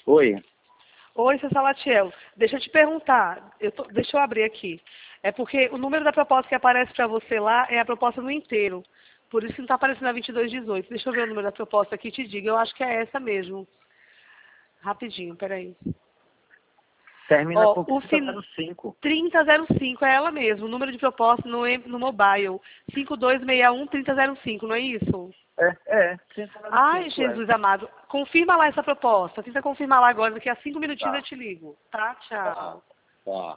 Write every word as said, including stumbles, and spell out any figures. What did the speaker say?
Oi. Oi, seu Salatiel. Deixa eu te perguntar. Eu tô, deixa eu abrir aqui. É porque o número da proposta que aparece para você lá é a proposta no inteiro. Por isso que não está aparecendo a vinte e dois dezoito. Deixa eu ver o número da proposta aqui e te digo. Eu acho que é essa mesmo. Rapidinho, peraí. Termina Ó, com o trinta fin... zero cinco. trinta zero cinco é ela mesmo. O número de proposta no, no mobile. cinco dois seis um, trinta zero cinco, não é isso? É, é. trinta zero cinco, Ai, é. Jesus amado. Confirma lá essa proposta. Tenta confirmar lá agora. Daqui a cinco minutinhos eu Tá. te ligo. Tá? Tá. Tchau. Tá.